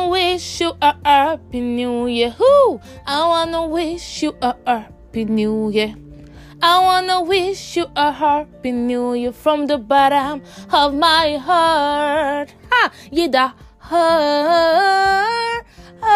wish you a happy new year. Who? I wanna wish you a happy new year. I wanna wish you a happy new year from the bottom of my heart. Ha! Yeah, the heart.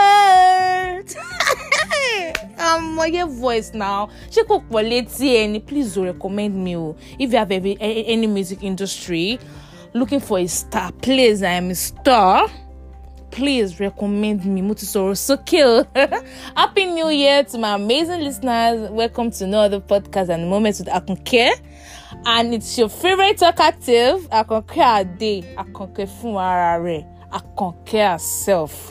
Your voice now. She cook quality and please recommend me. If you have any music industry looking for a star, please, I am a star. Please recommend me. Mutisoro so kill. Happy New Year to my amazing listeners. Welcome to another podcast and Moments with Akonke. And it's your favorite talkative, Akonke Ade, Akonke Funwarare, Akonke herself.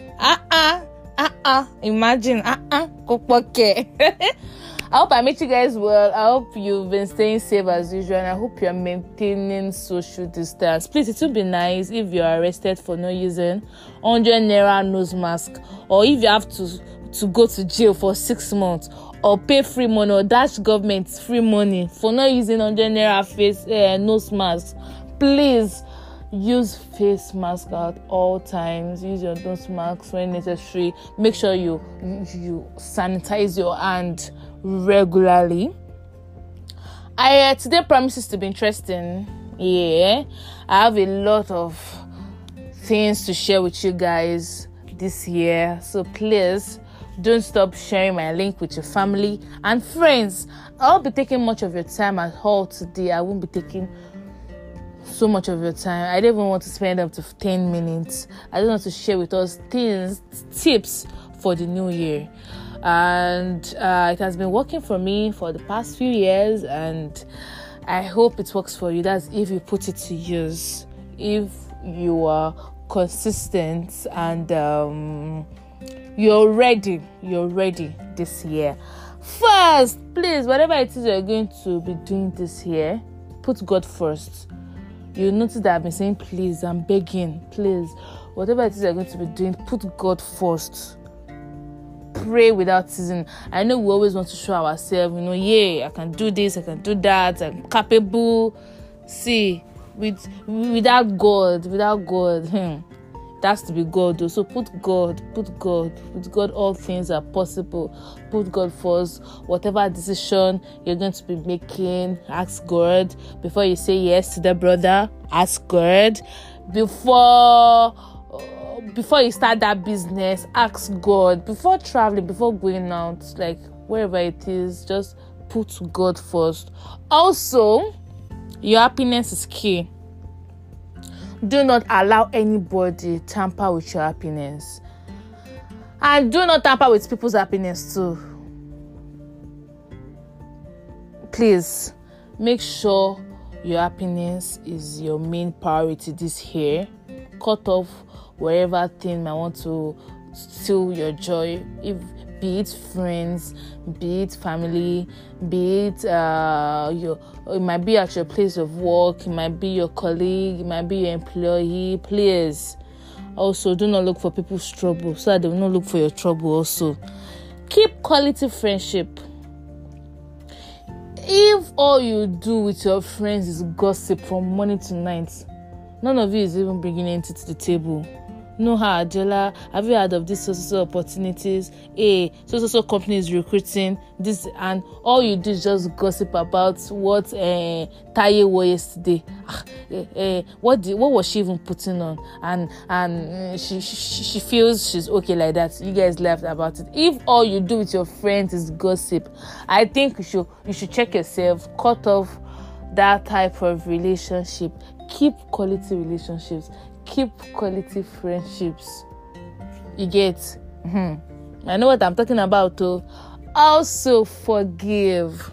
Imagine, Kopoke. I hope I met you guys well. I hope you've been staying safe as usual, and I hope you're maintaining social distance. Please, it would be nice if you are arrested for not using 100 naira nose mask, or if you have to go to jail for 6 months, or pay free money, or dash government free money for not using 100 naira nose masks. Please use face mask at all times. Use your nose masks when necessary. Make sure you sanitize your hand regularly. Today promises to be interesting. I have a lot of things to share with you guys this year, so please don't stop sharing my link with your family and friends. I'll be taking much of your time at all today. I won't be taking so much of your time. I don't even want to spend up to 10 minutes. I just want to share with us tips for the new year. And it has been working for me for the past few years, and I hope it works for you. That's if you put it to use, if you are consistent and you're ready this year. First, please, whatever it is you're going to be doing this year, put God first. You'll notice that I've been saying please, I'm begging, please, whatever it is you're going to be doing, put God first. Pray without ceasing. I know we always want to show ourselves, I can do this, I can do that, I'm capable. See, without God, that's to be God though. So put God. With God, all things are possible. Put God first. Whatever decision you're going to be making, ask God. Before you say yes to the brother, ask God. Before you start that business, ask God. Before traveling, before going out, like wherever it is, just put God first. Also, your happiness is key. Do not allow anybody tamper with your happiness. And do not tamper with people's happiness too. Please, make sure your happiness is your main priority this year. Cut off wherever thing might want to steal your joy, be it friends, be it family, be it it might be at your place of work, it might be your colleague, it might be your employee. Please, also do not look for people's trouble so that they will not look for your trouble. Also, keep quality friendship. If all you do with your friends is gossip from morning to night, none of you is even bringing anything to the table. No, Adela, have you heard of these social opportunities? So company is recruiting this, and all you do is just gossip about what Taye wore yesterday. What was she even putting on? And she feels she's okay like that. You guys laughed about it. If all you do with your friends is gossip, I think you should check yourself. Cut off that type of relationship. Keep quality relationships. Keep quality friendships. You get? I know what I'm talking about too. Also, forgive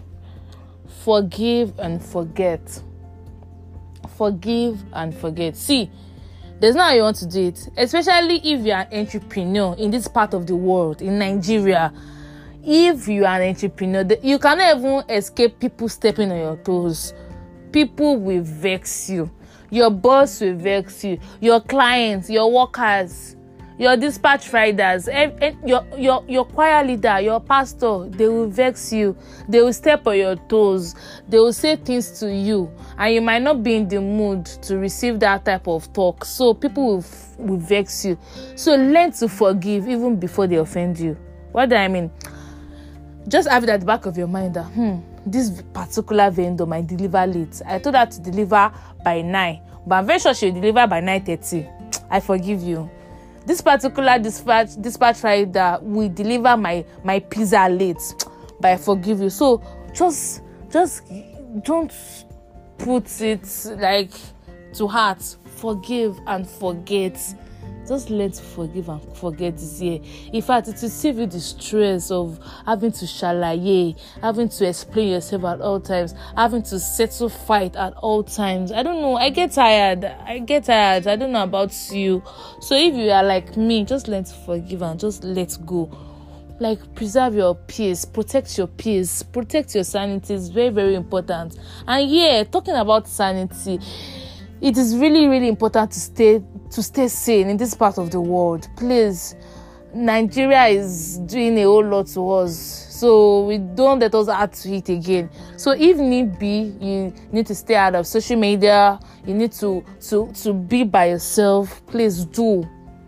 and forget. Forgive and forget. See, there's no how you want to do it, especially if you're an entrepreneur in this part of the world, in Nigeria. If you are an entrepreneur, you cannot even escape people stepping on your toes. People will vex you. Your boss will vex you. Your clients, your workers your dispatch riders, your choir leader, your pastor, they will vex you. They will step on your toes. They will say things to you, and you might not be in the mood to receive that type of talk. So people will vex you. So learn to forgive even before they offend you. What do I mean? Just have it at the back of your mind that this particular vendor might deliver late. I told her to deliver by 9, but I'm very sure she'll deliver by 9:30. I forgive you. This particular dispatch rider will deliver my pizza late, but I forgive you. So just don't put it like to heart. Forgive and forget. Just learn to forgive and forget this year. In fact, it will save you the stress of having to shalaye, having to explain yourself at all times, having to settle fight at all times. I don't know. I get tired. I don't know about you. So if you are like me, just learn to forgive and just let go. Like, preserve your peace, protect your peace, protect your sanity. It's very, very important. And yeah, talking about sanity, it is really, really important to stay sane in this part of the world. Please, Nigeria is doing a whole lot to us, so we don't let us add to it again. So if need be, you need to stay out of social media. You need to be by yourself. Please do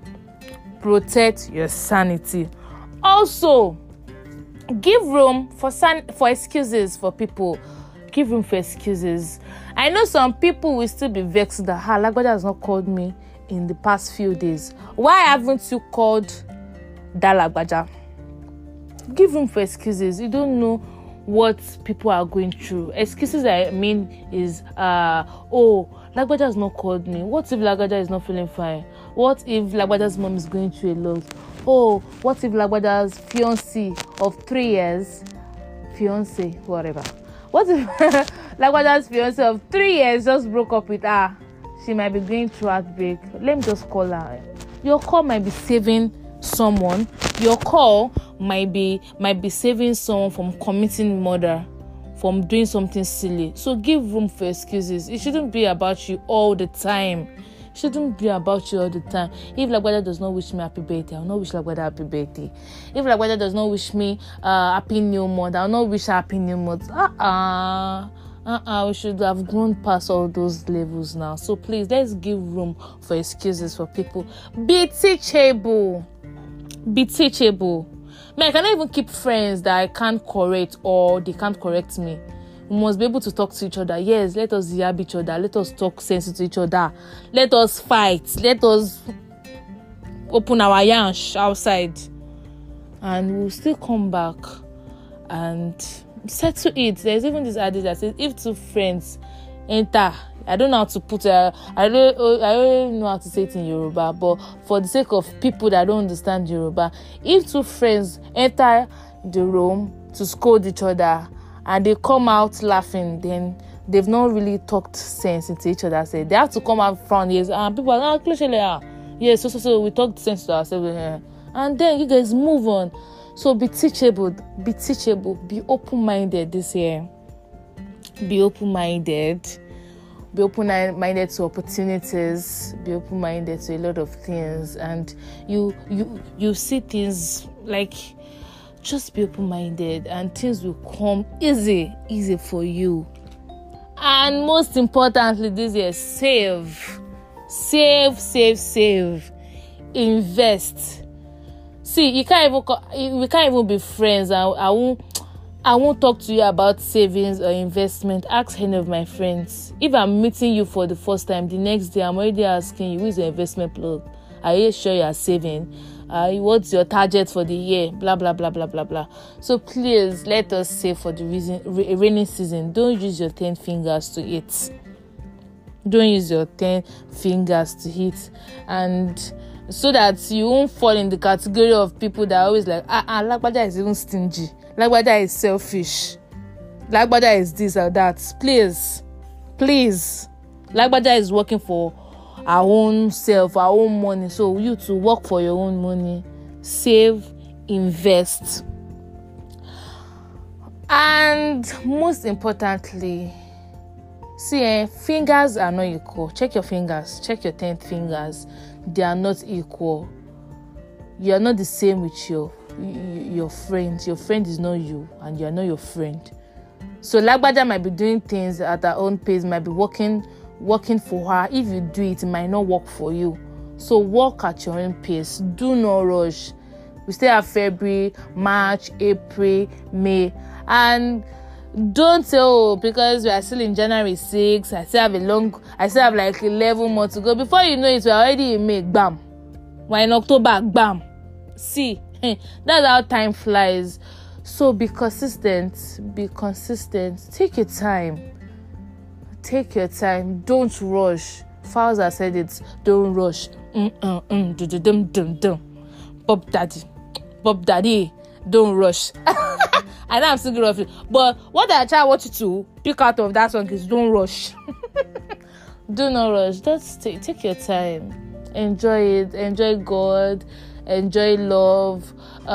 protect your sanity. Also, give room for excuses for people. Give room for excuses. I know some people will still be vexed that Lagbaja has not called me in the past few days. Why haven't you called that Lagbaja? Give room for excuses. You don't know what people are going through. Excuses I mean is, Lagbaja has not called me. What if Lagbaja is not feeling fine? What if Lagbaja's mom is going through a lot? Oh, what if Lagbaja's fiancé of 3 years, whatever. What if Lagbaja's fiancé of 3 years just broke up with her? She might be going through heartbreak. Let me just call her. Your call might be saving someone. Your call might be saving someone from committing murder, from doing something silly. So give room for excuses. It shouldn't be about you all the time. If Lagbaja does not wish me happy birthday, I'll not wish Lagbaja happy birthday. If Lagbaja does not wish me happy new month, I'll not wish her happy new month. We should have grown past all those levels now. So please, let's give room for excuses for people. Be teachable. Man, I cannot even keep friends that I can't correct or they can't correct me. We must be able to talk to each other. Yes, let us yab each other. Let us talk sense to each other. Let us fight. Let us open our yansh outside. And we'll still come back and settle it. There's even this adage that says, if two friends enter, I don't know how to put it. I don't know how to say it in Yoruba, but for the sake of people that don't understand Yoruba, if two friends enter the room to scold each other and they come out laughing, then they've not really talked sense into each other. So they have to come out front. Yes, and people are so we talked sense to ourselves, and then you guys move on. So be teachable, be open-minded this year. Be open-minded to opportunities, be open-minded to a lot of things, and you see things like, just be open-minded and things will come easy for you. And most importantly this year, save, invest. See, we can't even be friends. I won't talk to you about savings or investment. Ask any of my friends. If I'm meeting you for the first time, the next day I'm already asking you, who is your investment plug? Are you sure you are saving? What's your target for the year? Blah blah blah blah blah blah. So please let us save for the rainy season. Don't use your 10 fingers to eat. And so that you won't fall in the category of people that are always like, Lagbaja is even stingy. Lagbaja is selfish. Lagbaja is this or that. Please. Lagbaja is working for our own self, our own money. So you to work for your own money. Save, invest. And most importantly, see, fingers are not equal. Check your fingers. Check your 10 fingers. They are not equal. you're not the same with your friend. Your friend is not you, and you're not your friend. So Lagbaja might be doing things at her own pace, might be working for her. If you do it, it might not work for you. So work at your own pace. Do not rush. We still have February, March, April, May, and don't say, oh, because we are still in January 6, I still have like 11 months to go. Before you know it, we're already in May, bam. We're in October, bam. See, that's how time flies. So be consistent. Take your time. Don't rush. Fowls have said it. Don't rush. Bob Daddy, don't rush. I know I'm still good of it, but what I want you to pick out of that song is don't rush. Do not rush. Just take your time. Enjoy it. Enjoy God. Enjoy love.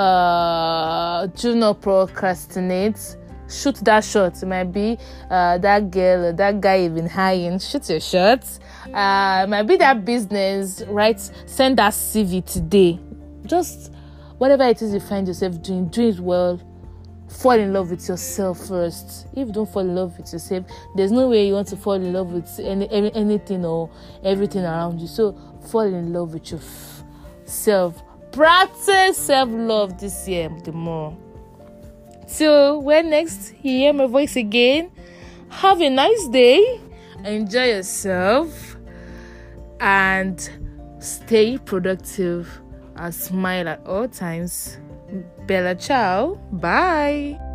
Do not procrastinate. Shoot that shot. It might be that girl or that guy you've been hiring. Shoot your shot. It might be that business, right? Send that CV today. Just whatever it is you find yourself doing, do it well. Fall in love with yourself first. If you don't fall in love with yourself, there's no way you want to fall in love with anything or everything around you. So fall in love with yourself. Practice self-love this year the more. Till when next you hear my voice again, have a nice day. Enjoy yourself and stay productive and smile at all times. Bella ciao. Bye.